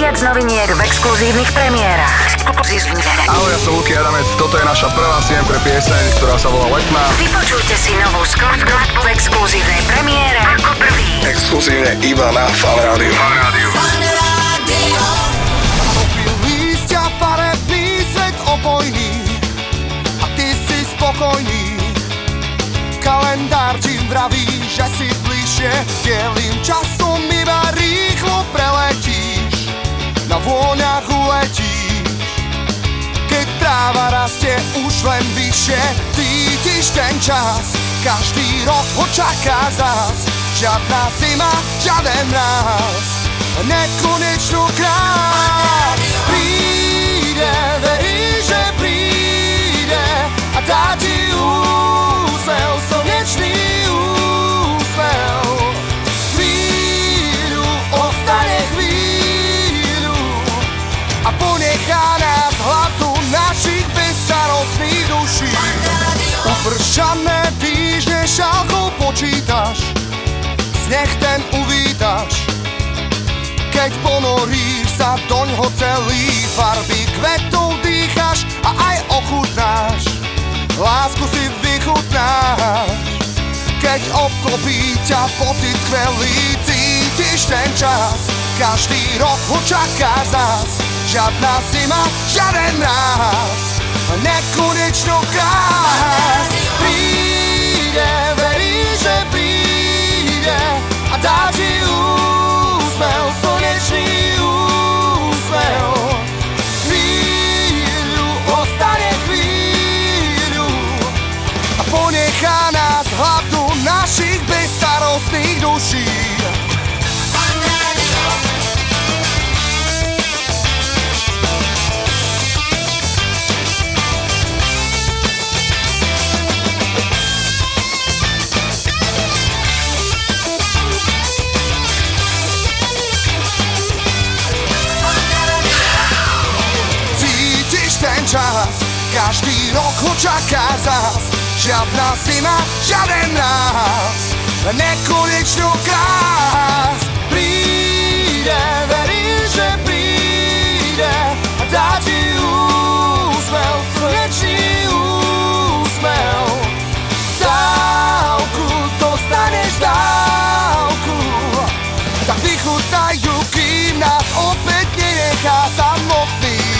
Najviac noviniek v exkluzívnych premiérach. Ahoj, ja som Luky Adamec, toto je naša prvá pre pieseň, ktorá sa volá Letná. Vypočujte si novú skladbu v exkluzívnej premiére ako prvý. Exkluzívne iba na Fan Rádiu. Lístia farebný, svet opojný a ty si spokojný. Kalendár ti vraví, že si bližšie, bielým časom iba rýchlo preletíš, na vôňach uletíš. Keď tráva rastie už len vyššie, cítiš ten čas, každý rok ho čaká zás. Žiadna zima, žiaden mráz, nekonečnú krás. Príde, veríš, že príde a dá ti úsmev, slnečný úsmev. Chvíľu, ostane chvíľu a ponechá nás hladu našich bezstarostných duší. Upršané týždne šálkou počítaš, sneh ten uvítaš. Keď ponoríš sa doňho celý, farby kvetov dýchaš a aj ochutnáš, lásku si vychutnáš. Keď obklopí ťa pocit skvelý, cítiš ten čas, každý rok ho čaká zás. Žiadna zima, žiaden mráz, nekonečno krás. Príde, veríš, že príde a dá ti úsmev, slnečný úsmev. Chvíľu, ostane chvíľu a ponechá nás hladu našich bezstarostných duší. Čas, každý rok ho čaká zás. Žiadna zima, žiaden mráz, nekonečnú krás. Príde, veríš, že príde a dá ti úsmev, slnečný úsmev. Dávku, dostaneš dávku, tak vychutnaj ju, kým nás opäť nenechá samotný.